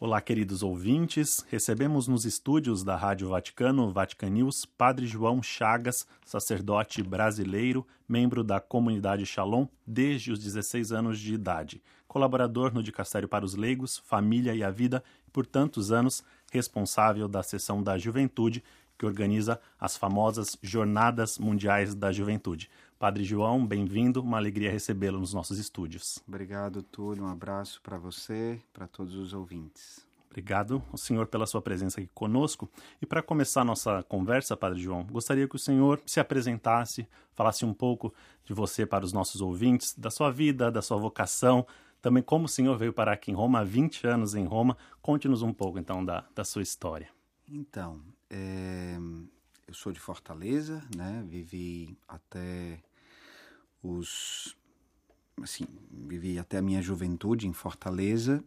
Olá, queridos ouvintes. Recebemos nos estúdios da Rádio Vaticano, Vatican News, Padre João Chagas, sacerdote brasileiro, membro da comunidade Shalom desde os 16 anos de idade, colaborador no Dicastério para os Leigos, Família e a Vida e, por tantos anos, responsável da seção da Juventude, que organiza as famosas Jornadas Mundiais da Juventude. Padre João, bem-vindo, uma alegria recebê-lo nos nossos estúdios. Obrigado, Túlio, um abraço para você, para todos os ouvintes. Obrigado ao senhor pela sua presença aqui conosco. E para começar a nossa conversa, Padre João, gostaria que o senhor se apresentasse, falasse um pouco de você para os nossos ouvintes, da sua vida, da sua vocação, também como o senhor veio parar aqui em Roma, há 20 anos em Roma. Conte-nos um pouco, então, da sua história. Então, eu sou de Fortaleza, né? Vivi até a minha juventude em Fortaleza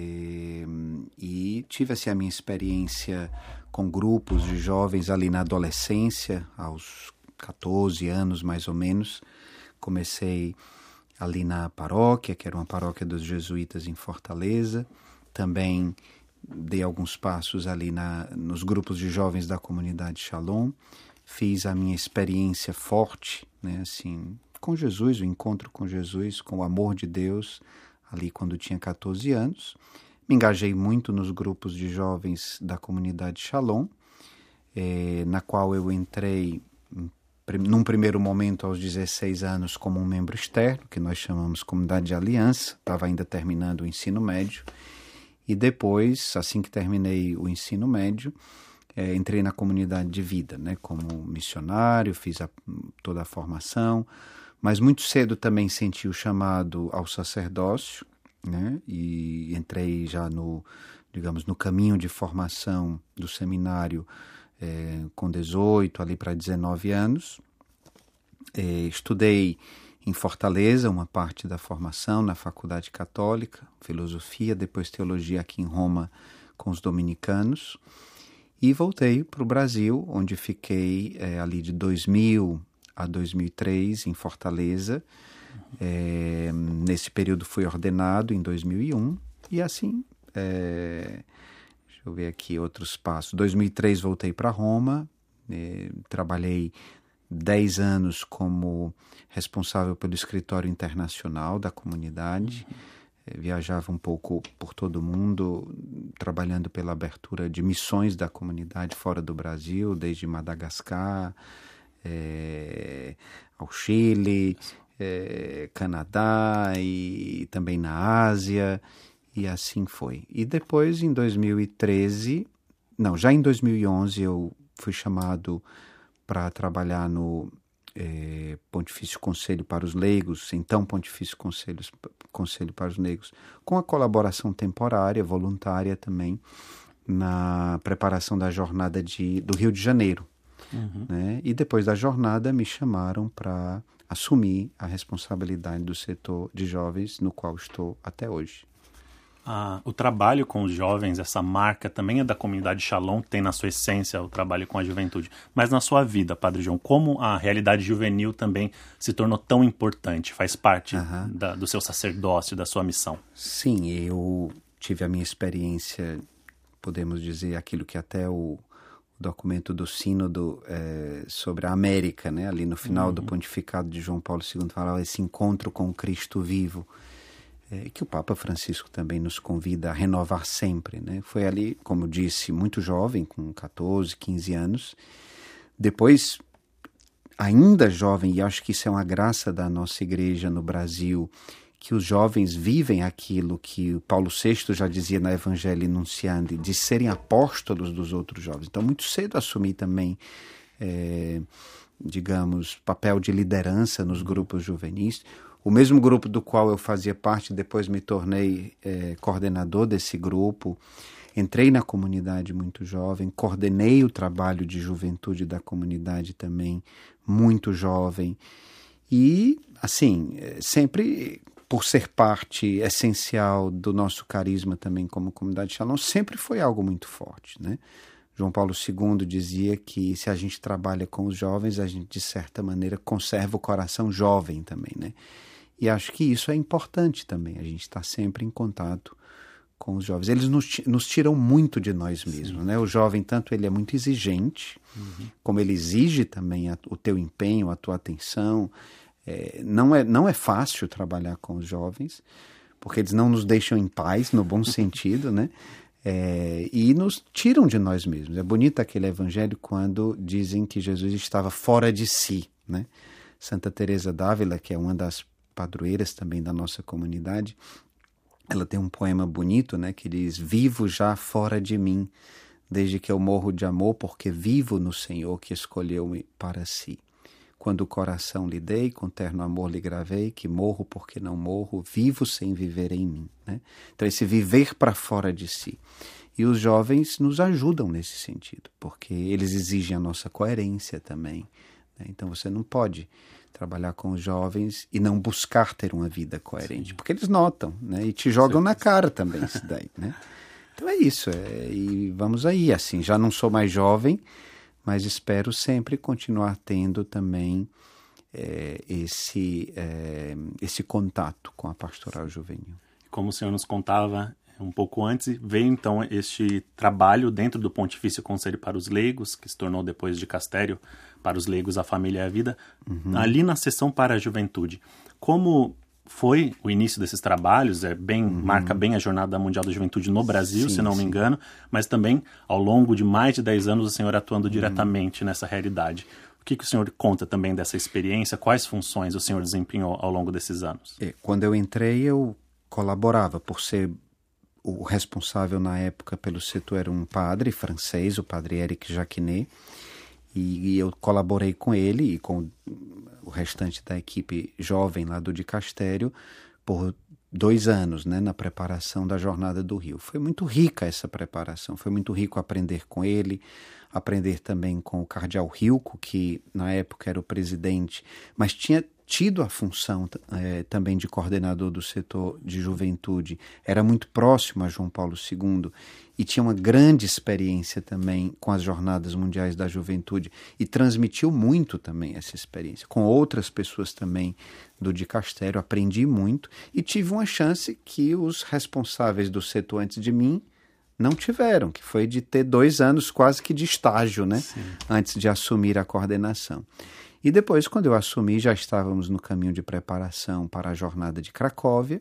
e tive assim, a minha experiência com grupos de jovens ali na adolescência, aos 14 anos mais ou menos. Comecei ali na paróquia, que era uma paróquia dos jesuítas em Fortaleza. Também dei alguns passos ali nos grupos de jovens da comunidade Shalom. Fiz a minha experiência forte, né, assim, com Jesus, o encontro com Jesus, com o amor de Deus, ali quando tinha 14 anos. Me engajei muito nos grupos de jovens da comunidade Shalom, na qual eu entrei num primeiro momento aos 16 anos como um membro externo, que nós chamamos Comunidade de Aliança, estava ainda terminando o ensino médio, e depois, assim que terminei o ensino médio, entrei na comunidade de vida, né, como missionário, fiz toda a formação, mas muito cedo também senti o chamado ao sacerdócio, né, e entrei já no caminho de formação do seminário com 18, ali para 19 anos. Estudei em Fortaleza uma parte da formação na Faculdade Católica, filosofia, depois teologia aqui em Roma com os dominicanos, e voltei para o Brasil, onde fiquei ali de 2000 a 2003 em Fortaleza. Nesse período fui ordenado em 2001 e assim, deixa eu ver aqui outros passos. Em 2003 voltei para Roma, trabalhei 10 anos como responsável pelo escritório internacional da comunidade. Viajava um pouco por todo o mundo, trabalhando pela abertura de missões da comunidade fora do Brasil, desde Madagascar, ao Chile, Canadá e também na Ásia, e assim foi. E depois, em 2011, eu fui chamado para trabalhar no Pontifício Conselho para os Leigos, então Pontifício Conselho para os Leigos, com a colaboração temporária, voluntária também, na preparação da jornada do Rio de Janeiro. Né? E depois da jornada me chamaram para assumir a responsabilidade do setor de jovens, no qual estou até hoje. O trabalho com os jovens, essa marca também é da comunidade Shalom, que tem na sua essência o trabalho com a juventude. Mas na sua vida, Padre João, como a realidade juvenil também se tornou tão importante? Faz parte do seu sacerdócio, da sua missão? Sim, eu tive a minha experiência, podemos dizer, aquilo que até o documento do Sínodo sobre a América, né? Ali no final do pontificado de João Paulo II, falava esse encontro com o Cristo vivo, que o Papa Francisco também nos convida a renovar sempre, né? Foi ali, como eu disse, muito jovem, com 14, 15 anos. Depois, ainda jovem, e acho que isso é uma graça da nossa igreja no Brasil, que os jovens vivem aquilo que o Paulo VI já dizia na Evangelii Nuntiandi, de serem apóstolos dos outros jovens. Então, muito cedo assumi também, papel de liderança nos grupos juvenis. O mesmo grupo do qual eu fazia parte, depois me tornei coordenador desse grupo. Entrei na comunidade muito jovem, coordenei o trabalho de juventude da comunidade também muito jovem. E, assim, sempre por ser parte essencial do nosso carisma também como comunidade Shalom, sempre foi algo muito forte, né? João Paulo II dizia que se a gente trabalha com os jovens, a gente, de certa maneira, conserva o coração jovem também, né? E acho que isso é importante também, a gente está sempre em contato com os jovens. Eles nos tiram muito de nós mesmos, né? O jovem, tanto ele é muito exigente, como ele exige também o teu empenho, a tua atenção. Não é fácil trabalhar com os jovens, porque eles não nos deixam em paz, no bom sentido, né? E nos tiram de nós mesmos. É bonito aquele evangelho quando dizem que Jesus estava fora de si, né? Santa Teresa d'Ávila, que é uma das padroeiras também da nossa comunidade, ela tem um poema bonito, né, que diz: vivo já fora de mim, desde que eu morro de amor, porque vivo no Senhor que escolheu-me para si. Quando o coração lhe dei, com terno amor lhe gravei, que morro porque não morro, vivo sem viver em mim, né? Então esse viver para fora de si. E os jovens nos ajudam nesse sentido, porque eles exigem a nossa coerência também, né? Então você não pode trabalhar com os jovens e não buscar ter uma vida coerente, porque eles notam, né? E te jogam na cara também isso daí, né? Então é isso, e vamos aí, assim, já não sou mais jovem, mas espero sempre continuar tendo também esse contato com a pastoral juvenil. Como o senhor nos contava um pouco antes, veio então este trabalho dentro do Pontifício Conselho para os Leigos, que se tornou depois de Castério para os Leigos, a Família e a Vida, ali na Sessão para a Juventude. Como foi o início desses trabalhos? Marca bem a Jornada Mundial da Juventude no Brasil, se não me engano, mas também ao longo de mais de 10 anos o senhor atuando diretamente nessa realidade. O que o senhor conta também dessa experiência? Quais funções o senhor desempenhou ao longo desses anos? Quando eu entrei, eu colaborava, por ser o responsável na época pelo setor era um padre francês, o padre Éric Jacquinet, e eu colaborei com ele e com o restante da equipe jovem lá do dicastério por 2 anos, né, na preparação da Jornada do Rio. Foi muito rica essa preparação, foi muito rico aprender com ele, aprender também com o cardeal Rilco, que na época era o presidente, mas tinha tido a função também de coordenador do setor de juventude, era muito próximo a João Paulo II e tinha uma grande experiência também com as Jornadas Mundiais da Juventude e transmitiu muito também essa experiência. Com outras pessoas também do dicastério, aprendi muito e tive uma chance que os responsáveis do setor antes de mim não tiveram, que foi de ter 2 anos quase que de estágio, né? Antes de assumir a coordenação. E depois, quando eu assumi, já estávamos no caminho de preparação para a jornada de Cracóvia.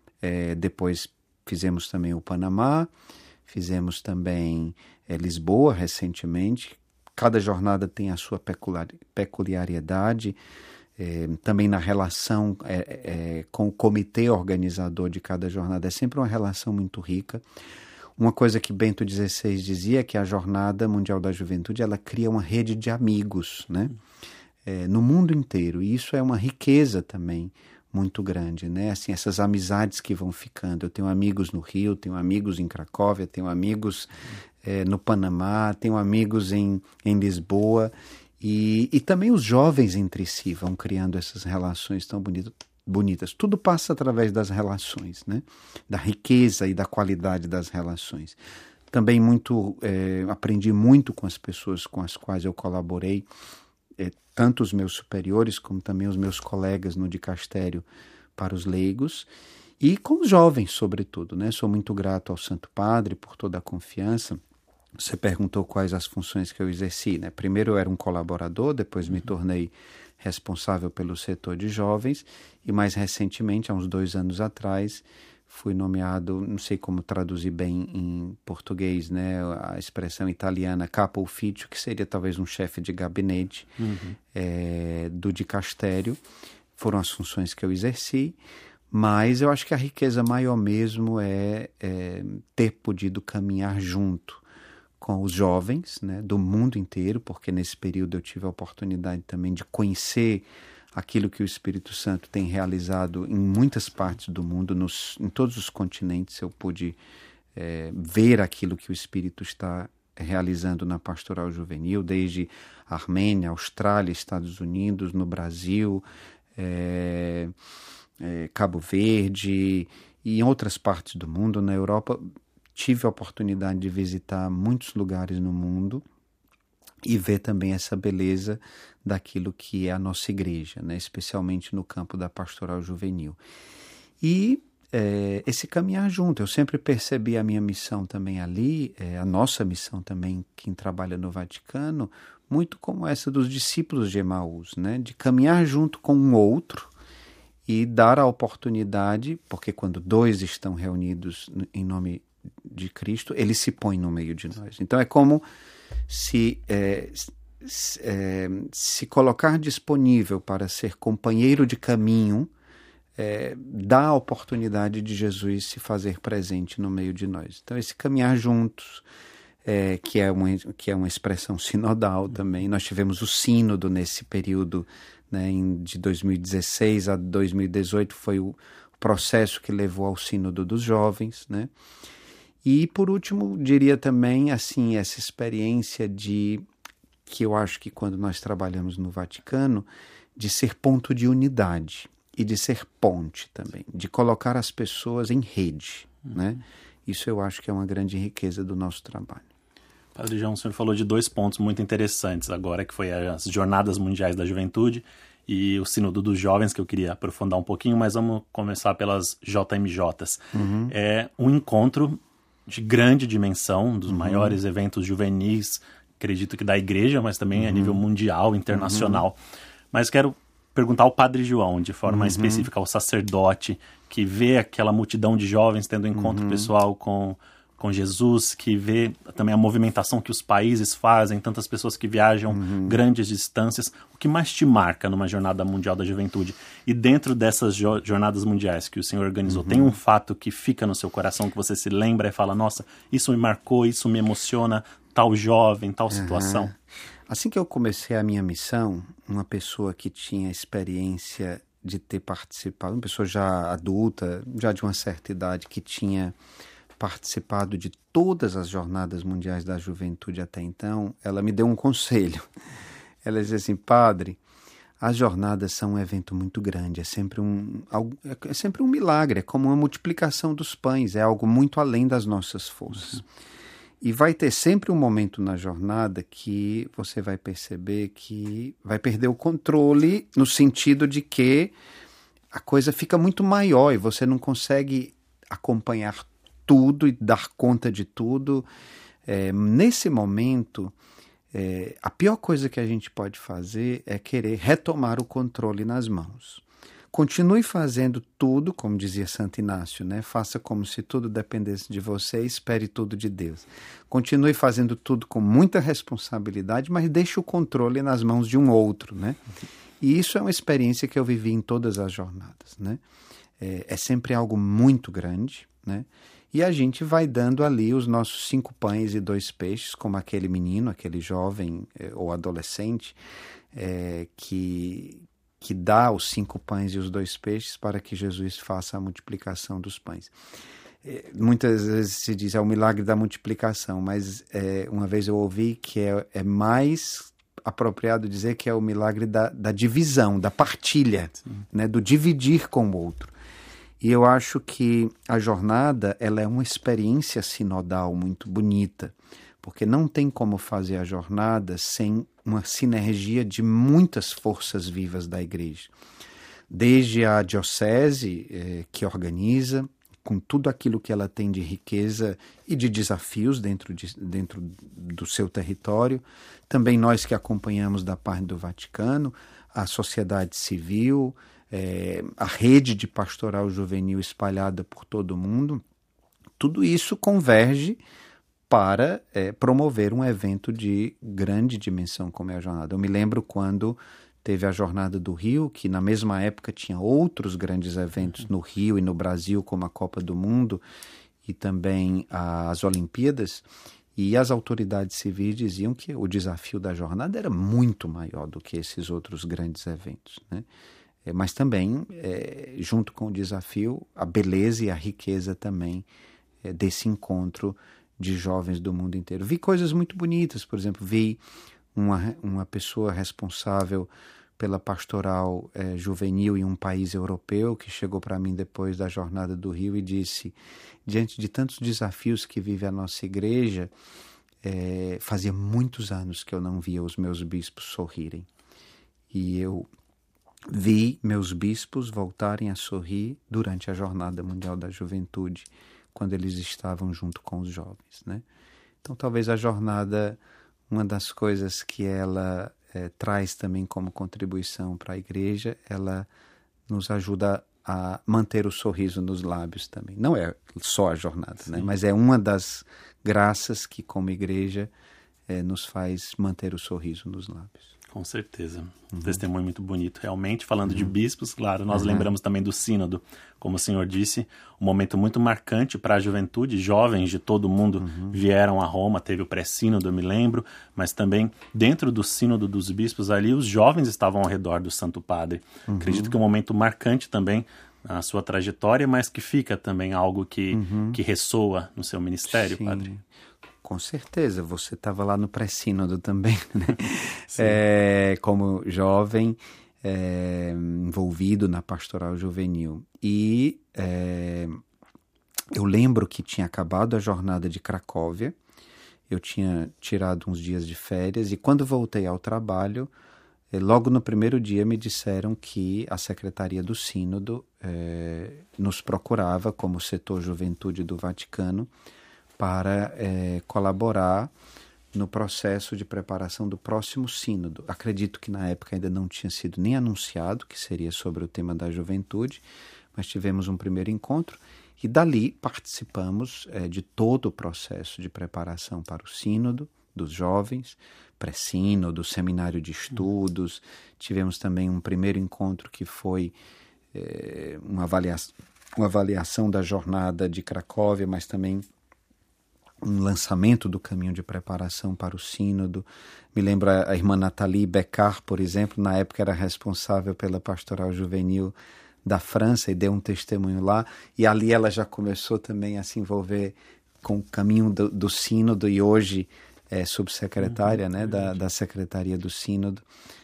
Depois fizemos também o Panamá, fizemos também Lisboa recentemente. Cada jornada tem a sua peculiaridade, também na relação com o comitê organizador de cada jornada. É sempre uma relação muito rica. Uma coisa que Bento XVI dizia é que a Jornada Mundial da Juventude ela cria uma rede de amigos, né? No mundo inteiro, e isso é uma riqueza também muito grande, né? Assim, essas amizades que vão ficando. Eu tenho amigos no Rio, tenho amigos em Cracóvia, tenho amigos no Panamá, tenho amigos em Lisboa, e também os jovens entre si vão criando essas relações tão bonitas. Tudo passa através das relações, né? Da riqueza e da qualidade das relações. Também aprendi muito com as pessoas com as quais eu colaborei, tanto os meus superiores como também os meus colegas no dicastério para os leigos e com os jovens, sobretudo, né? Sou muito grato ao Santo Padre por toda a confiança. Você perguntou quais as funções que eu exerci, né? Primeiro eu era um colaborador, depois me tornei responsável pelo setor de jovens e mais recentemente, há uns 2 anos atrás, fui nomeado, não sei como traduzir bem em português, né, a expressão italiana capo ufficio, que seria talvez um chefe de gabinete do dicastério. Foram as funções que eu exerci, mas eu acho que a riqueza maior mesmo é ter podido caminhar junto com os jovens, né, do mundo inteiro, porque nesse período eu tive a oportunidade também de conhecer aquilo que o Espírito Santo tem realizado em muitas partes do mundo, em todos os continentes eu pude ver aquilo que o Espírito está realizando na pastoral juvenil, desde Armênia, Austrália, Estados Unidos, no Brasil, Cabo Verde e em outras partes do mundo, na Europa. Tive a oportunidade de visitar muitos lugares no mundo e ver também essa beleza daquilo que é a nossa igreja, né? Especialmente no campo da pastoral juvenil. E esse caminhar junto. Eu sempre percebi a minha missão também ali, a nossa missão também, quem trabalha no Vaticano, muito como essa dos discípulos de Emaús, né? De caminhar junto com um outro e dar a oportunidade, porque quando dois estão reunidos em nome de Cristo, ele se põe no meio de nós. Então é como se colocar disponível para ser companheiro de caminho, dá a oportunidade de Jesus se fazer presente no meio de nós. Então esse caminhar juntos, que é uma expressão sinodal também. Nós tivemos o sínodo nesse período, né, de 2016 a 2018, foi o processo que levou ao sínodo dos jovens, né? E por último, diria também assim, essa experiência que eu acho que quando nós trabalhamos no Vaticano, de ser ponto de unidade e de ser ponte também, de colocar as pessoas em rede, né? Isso eu acho que é uma grande riqueza do nosso trabalho. Padre João, o senhor falou de 2 pontos muito interessantes agora, que foi as Jornadas Mundiais da Juventude e o Sínodo dos Jovens, que eu queria aprofundar um pouquinho, mas vamos começar pelas JMJs. É um encontro de grande dimensão, um dos maiores eventos juvenis, acredito que da igreja, mas também a nível mundial, internacional. Mas quero perguntar ao Padre João, de forma específica, ao sacerdote, que vê aquela multidão de jovens tendo encontro pessoal com Jesus, que vê também a movimentação que os países fazem, tantas pessoas que viajam grandes distâncias. O que mais te marca numa Jornada Mundial da Juventude? E dentro dessas jornadas mundiais que o senhor organizou, tem um fato que fica no seu coração, que você se lembra e fala, nossa, isso me marcou, isso me emociona, tal jovem, tal situação? Assim que eu comecei a minha missão, uma pessoa que tinha experiência de ter participado, uma pessoa já adulta, já de uma certa idade, que tinha participado de todas as Jornadas Mundiais da Juventude até então, ela me deu um conselho. Ela dizia assim, padre, as jornadas são um evento muito grande, é sempre um milagre, é como uma multiplicação dos pães, é algo muito além das nossas forças. E vai ter sempre um momento na jornada que você vai perceber que vai perder o controle, no sentido de que a coisa fica muito maior e você não consegue acompanhar tudo e dar conta de tudo. Nesse momento, a pior coisa que a gente pode fazer é querer retomar o controle nas mãos. Continue fazendo tudo, como dizia Santo Inácio, né? Faça como se tudo dependesse de você e espere tudo de Deus. Continue fazendo tudo com muita responsabilidade, mas deixe o controle nas mãos de um outro, né? E isso é uma experiência que eu vivi em todas as jornadas, né? É sempre algo muito grande, né? E a gente vai dando ali os nossos 5 pães e 2 peixes, como aquele menino, aquele jovem ou adolescente que dá os 5 pães e os 2 peixes para que Jesus faça a multiplicação dos pães. Muitas vezes se diz, é o milagre da multiplicação, mas uma vez eu ouvi que é mais apropriado dizer que é o milagre da divisão, da partilha, né, do dividir com o outro. E eu acho que a jornada, ela é uma experiência sinodal muito bonita, porque não tem como fazer a jornada sem uma sinergia de muitas forças vivas da igreja. Desde a diocese, que organiza, com tudo aquilo que ela tem de riqueza e de desafios dentro do seu território. Também nós que acompanhamos da parte do Vaticano, a sociedade civil, a rede de pastoral juvenil espalhada por todo o mundo. Tudo isso converge para promover um evento de grande dimensão como é a jornada. Eu me lembro quando teve a Jornada do Rio, que na mesma época tinha outros grandes eventos no Rio e no Brasil, como a Copa do Mundo e também as Olimpíadas, e as autoridades civis diziam que o desafio da jornada era muito maior do que esses outros grandes eventos, né? Mas também, junto com o desafio, a beleza e a riqueza também desse encontro de jovens do mundo inteiro. Vi coisas muito bonitas, por exemplo, vi uma pessoa responsável pela pastoral juvenil em um país europeu que chegou para mim depois da Jornada do Rio e disse, diante de tantos desafios que vive a nossa igreja, fazia muitos anos que eu não via os meus bispos sorrirem. E eu vi meus bispos voltarem a sorrir durante a Jornada Mundial da Juventude, quando eles estavam junto com os jovens, né? Então, talvez a jornada, uma das coisas que ela traz também como contribuição para a igreja, ela nos ajuda a manter o sorriso nos lábios também. Não é só a jornada, né? Mas é uma das graças que, como igreja, nos faz manter o sorriso nos lábios. Com certeza. Um testemunho muito bonito. Realmente, falando de bispos, claro, nós lembramos também do sínodo. Como o senhor disse, um momento muito marcante para a juventude. Jovens de todo mundo vieram a Roma, teve o pré-sínodo, eu me lembro, mas também dentro do sínodo dos bispos ali, os jovens estavam ao redor do Santo Padre. Acredito que é um momento marcante também na sua trajetória, mas que fica também algo que ressoa no seu ministério, Sim. padre. Com certeza, você estava lá no pré-sínodo também, né? Como jovem, envolvido na pastoral juvenil. E eu lembro que tinha acabado a jornada de Cracóvia, eu tinha tirado uns dias de férias, e quando voltei ao trabalho, logo no primeiro dia me disseram que a Secretaria do Sínodo nos procurava como setor Juventude do Vaticano para colaborar no processo de preparação do próximo sínodo. Acredito que na época ainda não tinha sido nem anunciado que seria sobre o tema da juventude, mas tivemos um primeiro encontro e dali participamos de todo o processo de preparação para o sínodo dos jovens, pré-sínodo, seminário de estudos. Tivemos também um primeiro encontro que foi uma avaliação da jornada de Cracóvia, mas também um lançamento do caminho de preparação para o sínodo. Me lembro a irmã Nathalie Beccard, por exemplo, na época era responsável pela pastoral juvenil da França e deu um testemunho lá, e ali ela já começou também a se envolver com o caminho do sínodo, e hoje é subsecretária da Secretaria do Sínodo.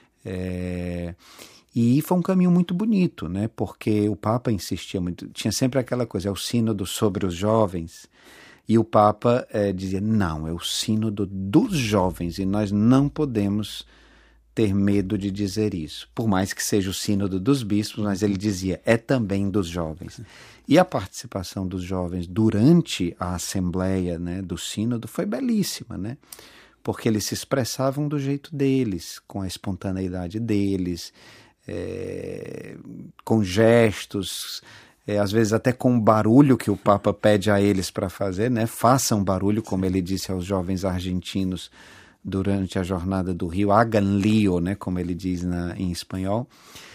E foi um caminho muito bonito, né? Porque o Papa insistia muito, tinha sempre aquela coisa, é o sínodo sobre os jovens. E o Papa dizia, não, é o sínodo dos jovens e nós não podemos ter medo de dizer isso. Por mais que seja o sínodo dos bispos, mas ele dizia, é também dos jovens. E a participação dos jovens durante a assembleia, né, do sínodo foi belíssima, né? Porque eles se expressavam do jeito deles, com a espontaneidade deles, com gestos, às vezes até com o barulho que o Papa pede a eles para fazer, né? Façam barulho, como ele disse aos jovens argentinos durante a Jornada do Rio, hagan lío, né? Como ele diz em espanhol.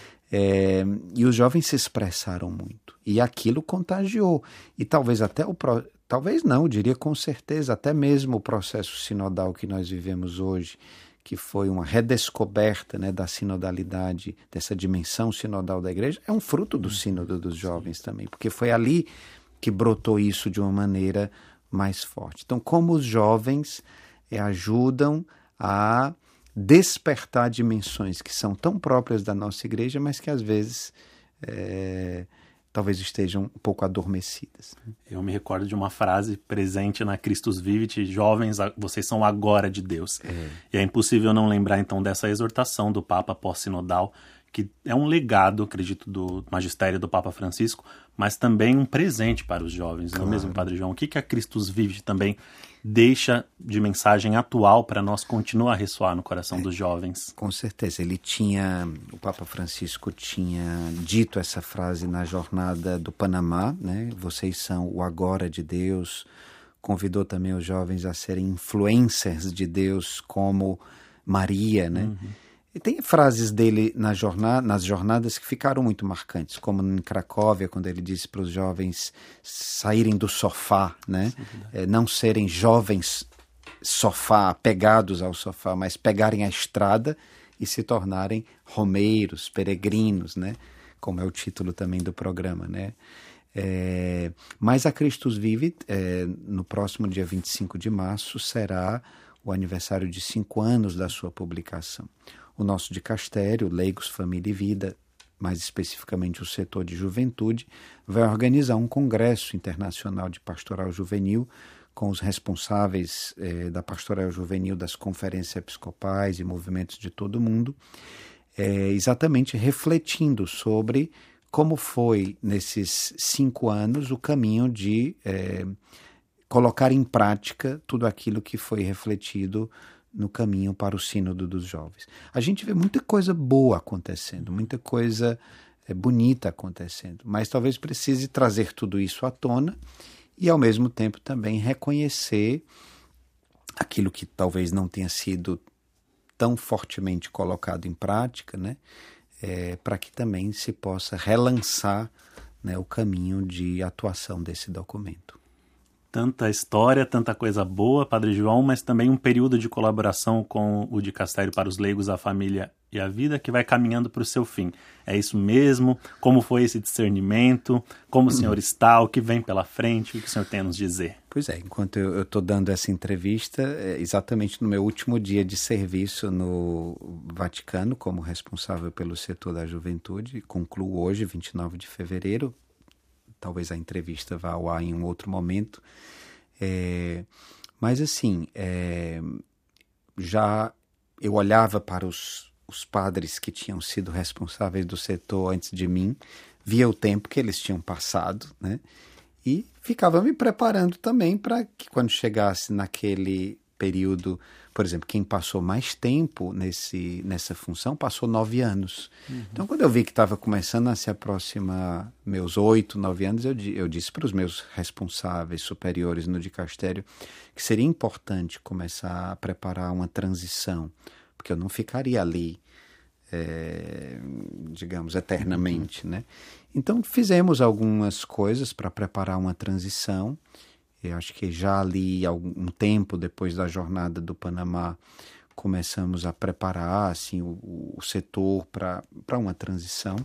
E os jovens se expressaram muito. E aquilo contagiou. E talvez até talvez não, eu diria com certeza, até mesmo o processo sinodal que nós vivemos hoje, que foi uma redescoberta, né, da sinodalidade, dessa dimensão sinodal da igreja, é um fruto do sínodo dos jovens também, porque foi ali que brotou isso de uma maneira mais forte. Então, como os jovens ajudam a despertar dimensões que são tão próprias da nossa igreja, mas que às vezes talvez estejam um pouco adormecidas. Eu me recordo de uma frase presente na Christus Vivit: jovens, vocês são agora de Deus. E é impossível não lembrar então dessa exortação do Papa pós-sinodal, que é um legado, acredito, do magistério do Papa Francisco, mas também um presente para os jovens, não é mesmo, Padre João? O que a Christus Vivit também deixa de mensagem atual para nós continuar a ressoar no coração dos jovens? Com certeza, o Papa Francisco tinha dito essa frase na jornada do Panamá, né? Vocês são o agora de Deus. Convidou também os jovens a serem influencers de Deus como Maria, né? E tem frases dele nas jornadas que ficaram muito marcantes, como em Cracóvia, quando ele disse para os jovens saírem do sofá, né? Não serem jovens sofá, pegados ao sofá, mas pegarem a estrada e se tornarem romeiros, peregrinos, né? Como é o título também do programa, né? Mas a Christus Vivit, no próximo dia 25 de março, será o aniversário de 5 anos da sua publicação. O nosso dicastério, Leigos, Família e Vida, mais especificamente o setor de juventude, vai organizar um congresso internacional de pastoral juvenil com os responsáveis da pastoral juvenil das conferências episcopais e movimentos de todo o mundo, exatamente refletindo sobre como foi, nesses 5 anos, o caminho de colocar em prática tudo aquilo que foi refletido no caminho para o Sínodo dos Jovens. A gente vê muita coisa boa acontecendo, muita coisa bonita acontecendo, mas talvez precise trazer tudo isso à tona e, ao mesmo tempo, também reconhecer aquilo que talvez não tenha sido tão fortemente colocado em prática, né? Para que também se possa relançar, né, o caminho de atuação desse documento. Tanta história, tanta coisa boa, Padre João, mas também um período de colaboração com o Dicastério para os Leigos, a Família e a Vida, que vai caminhando para o seu fim. É isso mesmo? Como foi esse discernimento? Como o senhor está? O que vem pela frente? O que o senhor tem a nos dizer? Pois é, enquanto eu estou dando essa entrevista, exatamente no meu último dia de serviço no Vaticano, como responsável pelo setor da juventude, concluo hoje, 29 de fevereiro, talvez a entrevista vá ao ar em um outro momento, mas assim, já eu olhava para os padres que tinham sido responsáveis do setor antes de mim, via o tempo que eles tinham passado, né? E ficava me preparando também para que quando chegasse naquele período, por exemplo, quem passou mais tempo nessa função passou 9 anos. Uhum. Então, quando eu vi que estava começando a se aproximar meus 8, 9 anos, eu disse para os meus responsáveis superiores no dicastério que seria importante começar a preparar uma transição, porque eu não ficaria ali, digamos, eternamente, né? Então, fizemos algumas coisas para preparar uma transição. Eu acho que já ali, algum tempo depois da jornada do Panamá, começamos a preparar assim, o setor para uma transição.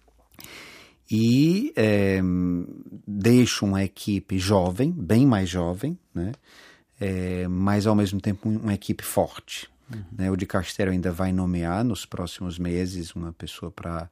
E deixo uma equipe jovem, bem mais jovem, né? Mas ao mesmo tempo uma equipe forte. Uhum. Né? O dicastério ainda vai nomear nos próximos meses uma pessoa para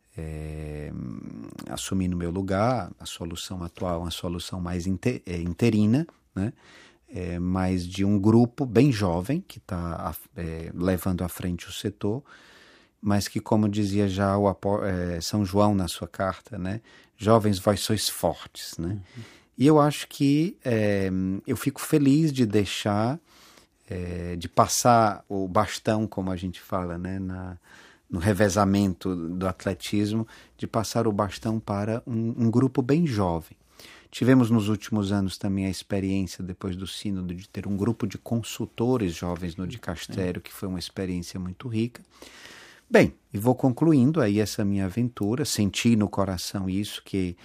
assumir no meu lugar. A solução atual é uma solução mais interina, né? Mas de um grupo bem jovem que está levando à frente o setor, mas que, como dizia já São João na sua carta, né? Jovens, vós sois fortes, né? Uhum. E eu acho que eu fico feliz de deixar, de passar o bastão, como a gente fala, né? No revezamento do atletismo, de passar o bastão para um grupo bem jovem. Tivemos nos últimos anos também a experiência, depois do sínodo, de ter um grupo de consultores jovens no dicastério, que foi uma experiência muito rica. Bem, e vou concluindo aí essa minha aventura, senti no coração isso, que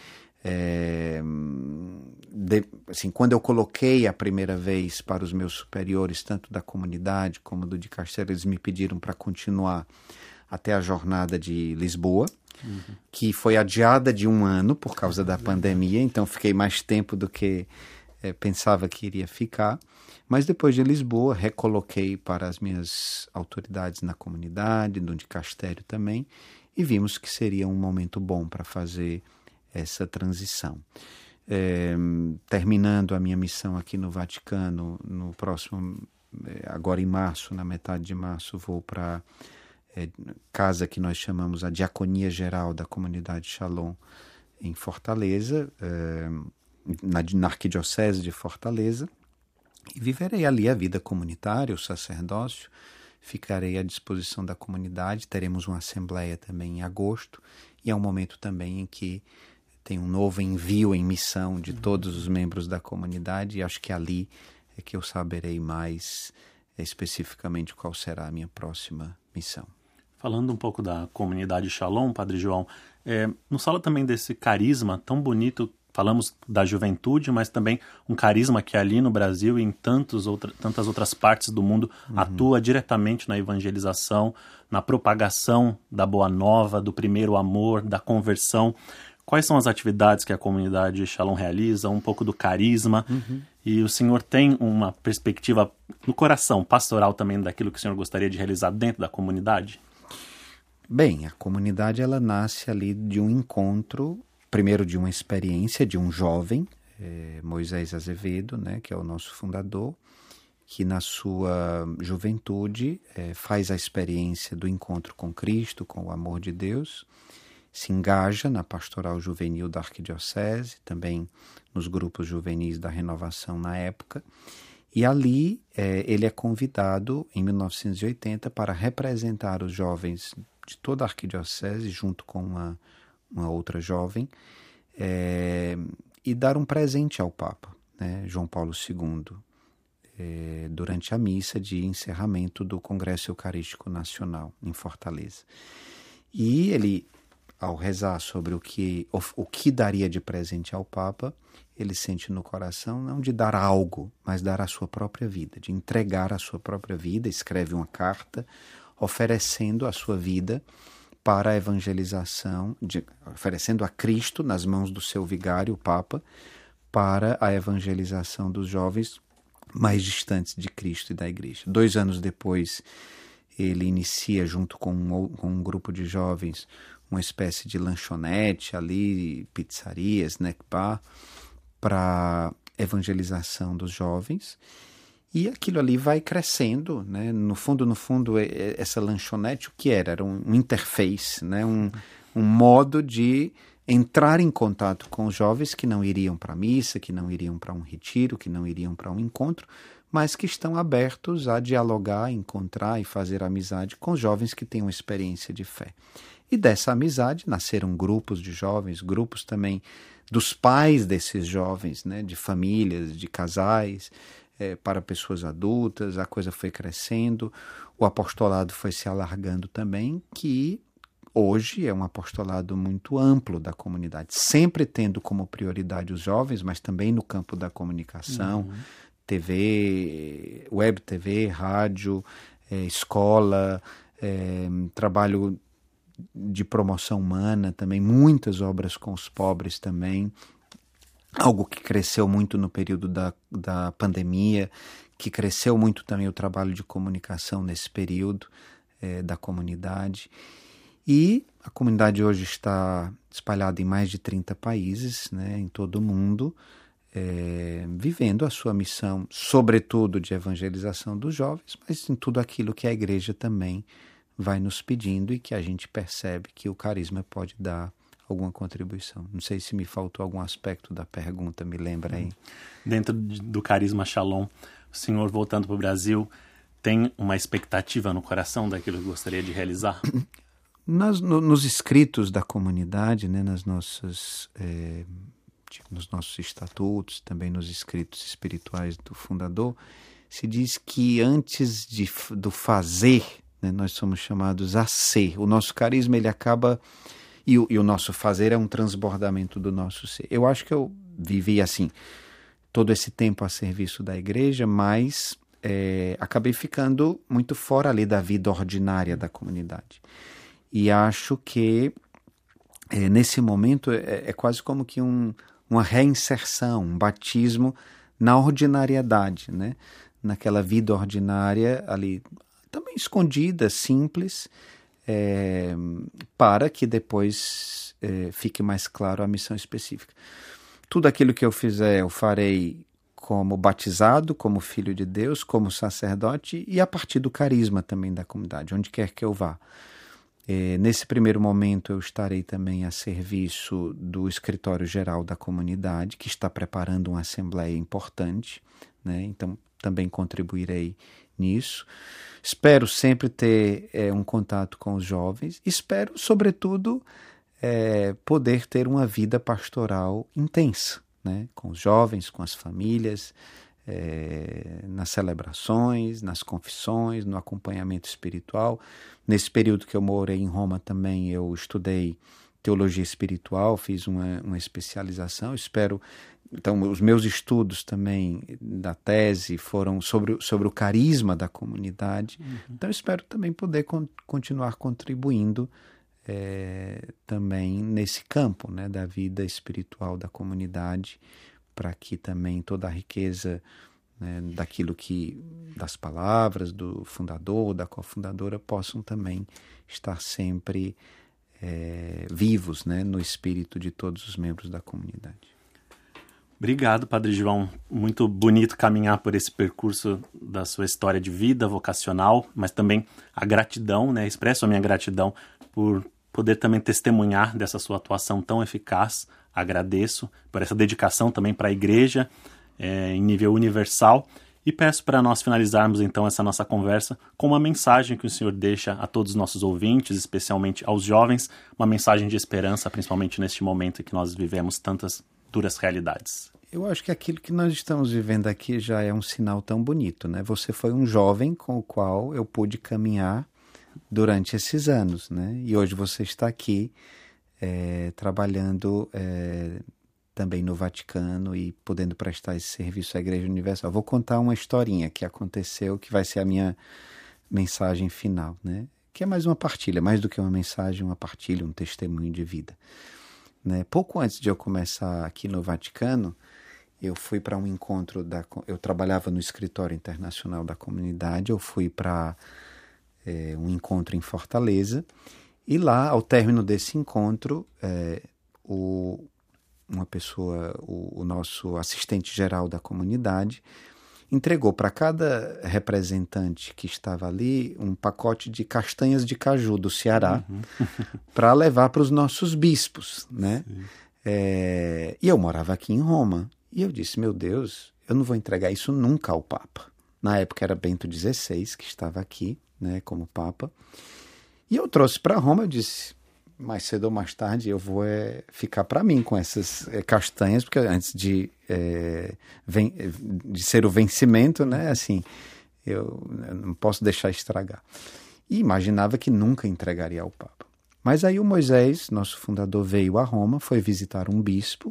assim, quando eu coloquei a primeira vez para os meus superiores, tanto da comunidade como do dicastério, eles me pediram para continuar até a jornada de Lisboa, que foi adiada de 1 ano por causa da pandemia, então fiquei mais tempo do que pensava que iria ficar. Mas depois de Lisboa, recoloquei para as minhas autoridades na comunidade, no dicastério também, e vimos que seria um momento bom para fazer essa transição. Terminando a minha missão aqui no Vaticano, no próximo, agora em março, na metade de março, vou para casa que nós chamamos a Diaconia Geral da Comunidade Shalom em Fortaleza, na Arquidiocese de Fortaleza, e viverei ali a vida comunitária, o sacerdócio, ficarei à disposição da comunidade, teremos uma assembleia também em agosto, e é um momento também em que tem um novo envio em missão de todos os membros da comunidade, e acho que ali é que eu saberei mais especificamente qual será a minha próxima missão. Falando um pouco da comunidade Shalom, Padre João, nos fala também desse carisma tão bonito. Falamos da juventude, mas também um carisma que ali no Brasil e em tantas outras partes do mundo atua diretamente na evangelização, na propagação da boa nova, do primeiro amor, da conversão. Quais são as atividades que a comunidade Shalom realiza, um pouco do carisma, e o senhor tem uma perspectiva no coração pastoral também daquilo que o senhor gostaria de realizar dentro da comunidade? Bem, a comunidade ela nasce ali de um encontro, primeiro de uma experiência de um jovem, Moisés Azevedo, né, que é o nosso fundador, que na sua juventude faz a experiência do encontro com Cristo, com o amor de Deus, se engaja na pastoral juvenil da arquidiocese, também nos grupos juvenis da Renovação na época, e ali ele é convidado, em 1980, para representar os jovens de toda a arquidiocese, junto com uma outra jovem, e dar um presente ao Papa, né, João Paulo II, durante a missa de encerramento do Congresso Eucarístico Nacional, em Fortaleza. E ele, ao rezar sobre o que daria de presente ao Papa, ele sente no coração não de dar algo, mas dar a sua própria vida, de entregar a sua própria vida. Escreve uma carta oferecendo a sua vida para a evangelização, oferecendo a Cristo nas mãos do seu vigário, o Papa, para a evangelização dos jovens mais distantes de Cristo e da Igreja. 2 anos depois, ele inicia, junto com um grupo de jovens, uma espécie de lanchonete ali, pizzarias, necbar, para evangelização dos jovens. E aquilo ali vai crescendo, né? No fundo, essa lanchonete, o que era? Era um interface, né? Um modo de entrar em contato com os jovens que não iriam para a missa, que não iriam para um retiro, que não iriam para um encontro, mas que estão abertos a dialogar, encontrar e fazer amizade com os jovens que têm uma experiência de fé. E dessa amizade nasceram grupos de jovens, grupos também dos pais desses jovens, né? De famílias, de casais, para pessoas adultas. A coisa foi crescendo, o apostolado foi se alargando também, que hoje é um apostolado muito amplo da comunidade, sempre tendo como prioridade os jovens, mas também no campo da comunicação, TV, web TV, rádio, escola, trabalho de promoção humana também, muitas obras com os pobres também, algo que cresceu muito no período da pandemia, que cresceu muito também o trabalho de comunicação nesse período da comunidade. E a comunidade hoje está espalhada em mais de 30 países, né, em todo o mundo, vivendo a sua missão, sobretudo de evangelização dos jovens, mas em tudo aquilo que a Igreja também vai nos pedindo e que a gente percebe que o carisma pode dar alguma contribuição. Não sei se me faltou algum aspecto da pergunta, me lembra aí. Dentro do carisma Shalom, o senhor, voltando para o Brasil, tem uma expectativa no coração daquilo que gostaria de realizar? Nos escritos da comunidade, né, nos nossos estatutos, também nos escritos espirituais do fundador, se diz que antes do fazer, né, nós somos chamados a ser. O nosso carisma, ele acaba... E o nosso fazer é um transbordamento do nosso ser. Eu acho que eu vivi assim, todo esse tempo a serviço da igreja, mas acabei ficando muito fora ali da vida ordinária da comunidade. E acho que nesse momento é quase como que uma reinserção, um batismo na ordinariedade, né? Naquela vida ordinária ali, também escondida, simples, para que depois fique mais claro a missão específica. Tudo aquilo que eu fizer, eu farei como batizado, como filho de Deus, como sacerdote e a partir do carisma também da comunidade, onde quer que eu vá. Nesse primeiro momento eu estarei também a serviço do Escritório Geral da Comunidade, que está preparando uma assembleia importante, né? Então também contribuirei nisso. Espero sempre ter um contato com os jovens. Espero, sobretudo, poder ter uma vida pastoral intensa, né? Com os jovens, com as famílias, nas celebrações, nas confissões, no acompanhamento espiritual. Nesse período que eu morei em Roma também, eu estudei teologia espiritual, fiz uma especialização. Espero... Então, os meus estudos também da tese foram sobre o carisma da comunidade. Então, espero também poder continuar contribuindo também nesse campo, né, da vida espiritual da comunidade, para que também toda a riqueza, né, das palavras do fundador, da cofundadora, possam também estar sempre vivos, né, no espírito de todos os membros da comunidade. Obrigado, Padre João. Muito bonito caminhar por esse percurso da sua história de vida vocacional, mas também a gratidão, né? Expresso a minha gratidão por poder também testemunhar dessa sua atuação tão eficaz. Agradeço por essa dedicação também para a igreja, em nível universal. E peço para nós finalizarmos então essa nossa conversa com uma mensagem que o Senhor deixa a todos os nossos ouvintes, especialmente aos jovens, uma mensagem de esperança, principalmente neste momento em que nós vivemos tantas duras realidades. Eu acho que aquilo que nós estamos vivendo aqui já é um sinal tão bonito, né? Você foi um jovem com o qual eu pude caminhar durante esses anos, né? E hoje você está aqui trabalhando também no Vaticano e podendo prestar esse serviço à Igreja Universal. Vou contar uma historinha que aconteceu, que vai ser a minha mensagem final, né? Que é mais uma partilha, mais do que uma mensagem, uma partilha, um testemunho de vida. Né? Pouco antes de eu começar aqui no Vaticano, eu fui para um encontro, eu trabalhava no escritório internacional da comunidade, eu fui para um encontro em Fortaleza, e lá, ao término desse encontro, uma pessoa, o nosso assistente geral da comunidade, entregou para cada representante que estava ali um pacote de castanhas de caju do Ceará para levar para os nossos bispos, né? E eu morava aqui em Roma. E eu disse, meu Deus, eu não vou entregar isso nunca ao Papa. Na época era Bento XVI que estava aqui, né, como Papa. E eu trouxe para Roma, eu disse, mais cedo ou mais tarde eu vou ficar para mim com essas castanhas, porque antes de ser o vencimento, né, assim, eu não posso deixar estragar. E imaginava que nunca entregaria ao Papa. Mas aí o Moisés, nosso fundador, veio a Roma, foi visitar um bispo,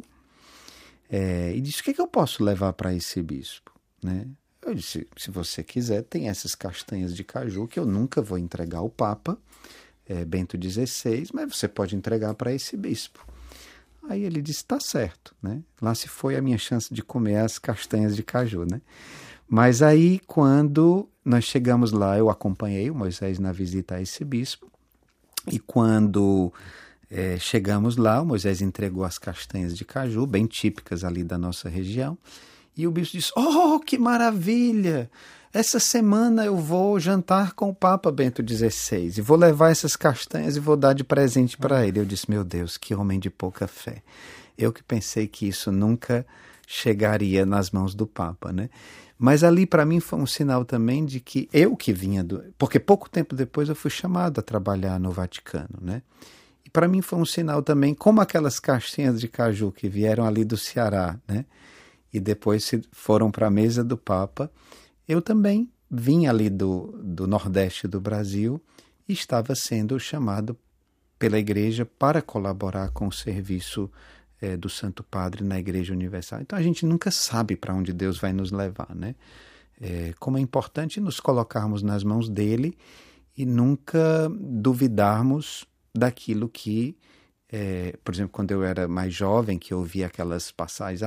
e disse, o que eu posso levar para esse bispo? Né? Eu disse, se você quiser, tem essas castanhas de caju que eu nunca vou entregar ao Papa, Bento XVI, mas você pode entregar para esse bispo. Aí ele disse, tá certo, né? Lá se foi a minha chance de comer as castanhas de caju, né? Mas aí, quando nós chegamos lá, eu acompanhei o Moisés na visita a esse bispo, e quando chegamos lá, o Moisés entregou as castanhas de caju, bem típicas ali da nossa região, e o bispo disse, oh, que maravilha! Essa semana eu vou jantar com o Papa Bento XVI e vou levar essas castanhas e vou dar de presente para ele. Eu disse, meu Deus, que homem de pouca fé. Eu que pensei que isso nunca chegaria nas mãos do Papa, né? Mas ali para mim foi um sinal também de que eu que vinha porque pouco tempo depois eu fui chamado a trabalhar no Vaticano, né? E para mim foi um sinal também, como aquelas castanhas de caju que vieram ali do Ceará, né? E depois foram para a mesa do Papa. Eu também vim ali do Nordeste do Brasil e estava sendo chamado pela Igreja para colaborar com o serviço do Santo Padre na Igreja Universal. Então a gente nunca sabe para onde Deus vai nos levar, né? Como é importante nos colocarmos nas mãos dele e nunca duvidarmos daquilo que, por exemplo, quando eu era mais jovem, que eu ouvia aquelas passagens,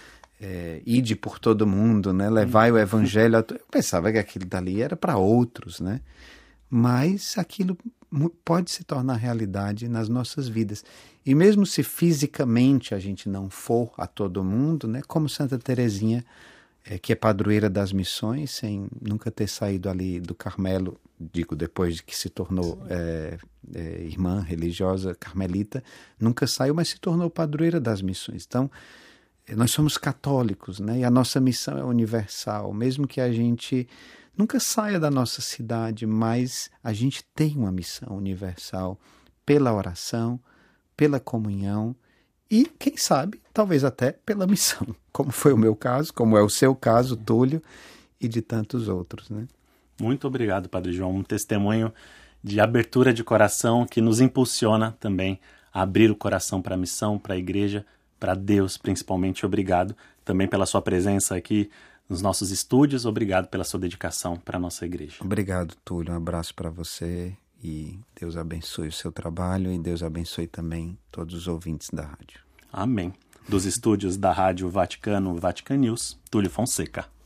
ide por todo mundo, né? Levai o evangelho. Eu pensava que aquilo dali era para outros, né? Mas aquilo pode se tornar realidade nas nossas vidas. E mesmo se fisicamente a gente não for a todo mundo, né? Como Santa Teresinha, que é padroeira das missões, sem nunca ter saído ali do Carmelo, digo, depois de que se tornou irmã religiosa carmelita, nunca saiu, mas se tornou padroeira das missões. Então, nós somos católicos, né? E a nossa missão é universal, mesmo que a gente nunca saia da nossa cidade, mas a gente tem uma missão universal pela oração, pela comunhão e, quem sabe, talvez até pela missão, como foi o meu caso, como é o seu caso, Túlio, e de tantos outros, né? Muito obrigado, Padre João. Um testemunho de abertura de coração que nos impulsiona também a abrir o coração para a missão, para a igreja, para Deus, principalmente. Obrigado também pela sua presença aqui nos nossos estúdios. Obrigado pela sua dedicação para a nossa igreja. Obrigado, Túlio. Um abraço para você e Deus abençoe o seu trabalho e Deus abençoe também todos os ouvintes da rádio. Amém. Dos estúdios da Rádio Vaticano, Vatican News, Túlio Fonseca.